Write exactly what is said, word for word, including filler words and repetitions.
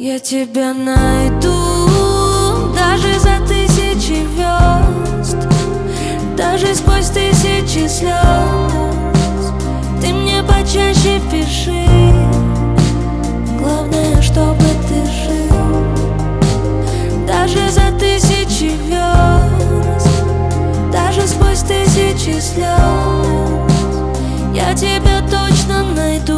Я тебя найду даже за тысячи звезд, даже сквозь тысячи слез. Ты мне почаще пиши, главное, чтобы ты жил. Даже за тысячи звезд, даже сквозь тысячи слез, я тебя точно найду.